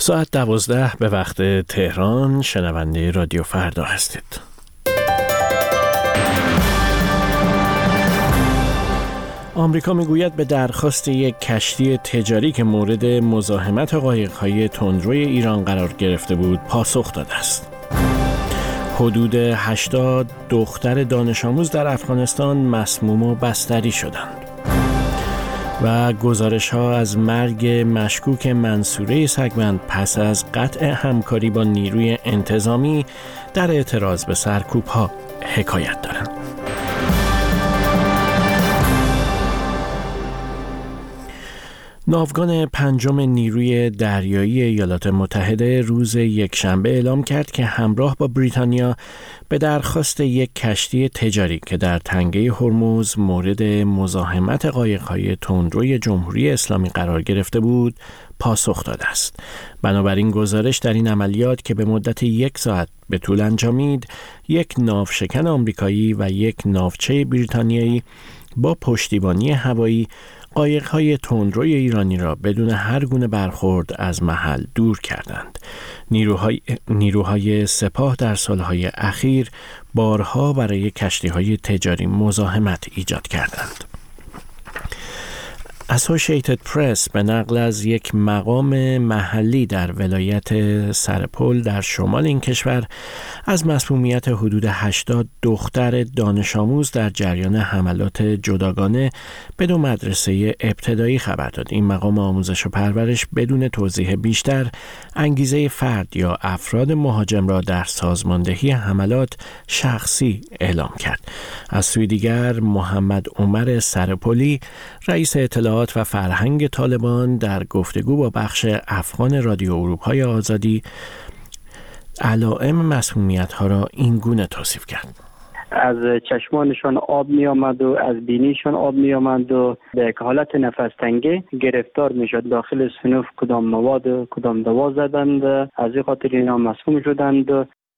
ساعت 12 به وقت تهران. شنونده رادیو فردا هستید. آمریکا میگوید به درخواست یک کشتی تجاری که مورد مزاحمت قایق‌های تندروی ایران قرار گرفته بود پاسخ داده است. حدود 80 دختر دانش آموز در افغانستان مسموم و بستری شدند. و گزارش‌ها از مرگ مشکوک منصوره سگوند پس از قطع همکاری با نیروی انتظامی در اعتراض به سرکوب‌ها حکایت دارند. ناوگان پنجم نیروی دریایی ایالات متحده روز یکشنبه اعلام کرد که همراه با بریتانیا به درخواست یک کشتی تجاری که در تنگه هرمز مورد مزاحمت قایق‌های تندروی جمهوری اسلامی قرار گرفته بود پاسخ داده است. بنابراین گزارش در این عملیات که به مدت 1 ساعت به طول انجامید، یک ناوشکن آمریکایی و یک ناوچه بریتانیایی با پشتیبانی هوایی قایق‌های تندروی ایرانی را بدون هر گونه برخورد از محل دور کردند. نیروهای سپاه در سالهای اخیر بارها برای کشتی‌های تجاری مزاحمت ایجاد کردند. اسوسییتد پرس به نقل از یک مقام محلی در ولایت سرپل در شمال این کشور از مسمومیت حدود 80 دختر دانش آموز در جریان حملات جداگانه به 2 مدرسه ابتدایی خبر داد. این مقام آموزش و پرورش بدون توضیح بیشتر انگیزه فرد یا افراد مهاجم را در سازماندهی حملات شخصی اعلام کرد. از سوی دیگر محمد عمر سرپلی رئیس اطلاعات و فرهنگ طالبان در گفتگو با بخش افغان رادیو اروپای آزادی علائم مسمومیت‌ها را این گونه توصیف کرد: از چشمانشان آب می آمد و از بینیشان آب می آمد و به حالت نفس تنگی گرفتار می شد. داخل صنف کدام مواد و کدام دوا زدند، از این خاطر اینا مسموم شدند.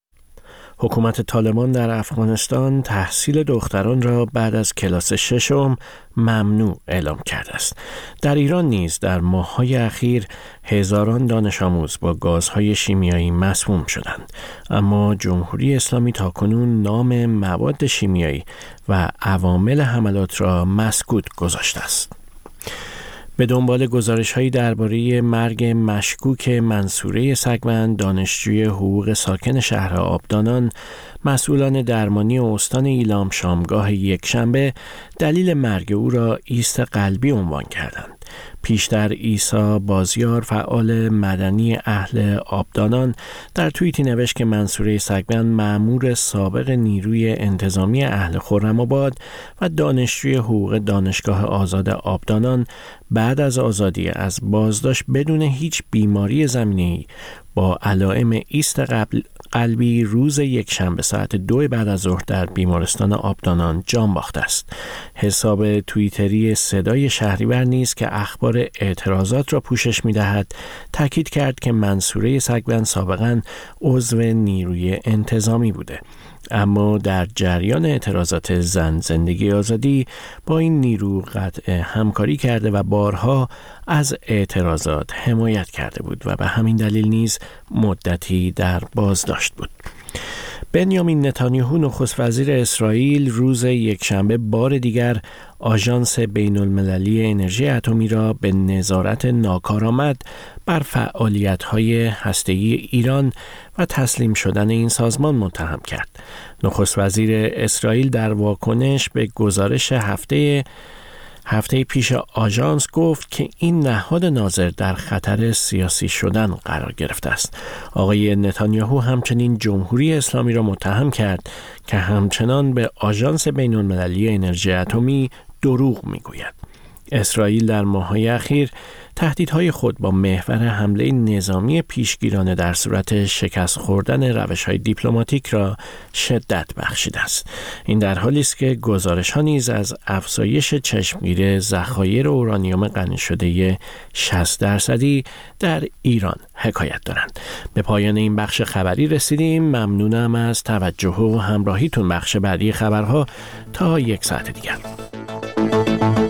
حکومت طالبان در افغانستان تحصیل دختران را بعد از کلاس 6 ممنوع اعلام کرده است. در ایران نیز در ماه‌های اخیر هزاران دانش آموز با گازهای شیمیایی مسموم شدند، اما جمهوری اسلامی تاکنون نام مواد شیمیایی و عوامل حملات را مسکوت گذاشته است. به دنبال گزارش‌هایی درباره مرگ مشکوک منصوره سگوند، دانشجوی حقوق ساکن شهر آبدانان، مسئولان درمانی استان ایلام شامگاه یکشنبه دلیل مرگ او را ایست قلبی عنوان کردند. پیشتر عیسی بازیار، فعال مدنی اهل آبدانان، در توییتی نوشت که منصوره سگوند مأمور سابق نیروی انتظامی اهل خرم‌آباد و دانشجوی حقوق دانشگاه آزاد آبدانان بعد از آزادی از بازداشت بدون هیچ بیماری زمینه‌ای با علائم ایست قلبی روز یکشنبه ساعت 2 بعد از ظهر در بیمارستان آبدانان جان باخته است. حساب توییتری صدای شهریور نیز که اخبار اعتراضات را پوشش می‌دهد تاکید کرد که منصوره سگوند سابقاً عضو نیروی انتظامی بوده، اما در جریان اعتراضات زن زندگی آزادی با این نیرو قطع همکاری کرده و بارها از اعتراضات حمایت کرده بود و به همین دلیل نیز مدتی در بازداشت بود. بنیامین نتانیاهو نخست وزیر اسرائیل روز یکشنبه بار دیگر آژانس بین‌المللی انرژی اتمی را به نظارت ناکارآمد بر فعالیت‌های هسته‌ای ایران و تسلیم شدن این سازمان متهم کرد. نخست وزیر اسرائیل در واکنش به گزارش هفته پیش آژانس گفت که این نهاد ناظر در خطر سیاسی شدن قرار گرفته است. آقای نتانیاهو همچنین جمهوری اسلامی را متهم کرد که همچنان به آژانس بین‌المللی انرژی اتمی دروغ میگوید. اسرائیل در ماه‌های اخیر تهدیدهای خود با محور حمله نظامی پیشگیرانه در صورت شکست خوردن روش‌های دیپلماتیک را شدت بخشیده است. این در حالی است که گزارش‌ها نیز از افزایش چشمگیر ذخایر اورانیوم غنی شده 60% در ایران حکایت دارند. به پایان این بخش خبری رسیدیم. ممنونم از توجه و همراهیتون. بخش بعدی خبرها تا 1 ساعت دیگر.